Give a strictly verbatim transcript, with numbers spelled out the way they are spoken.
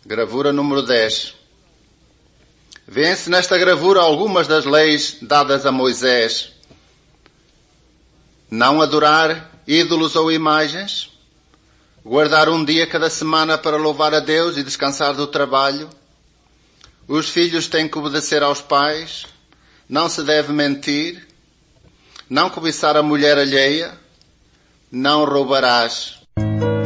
Gravura número dez. Vêem-se nesta gravura algumas das leis dadas a Moisés. Não adorar ídolos ou imagens. Guardar um dia cada semana para louvar a Deus e descansar do trabalho. Os filhos têm que obedecer aos pais. Não se deve mentir. Não cobiçar a mulher alheia. Não roubarás.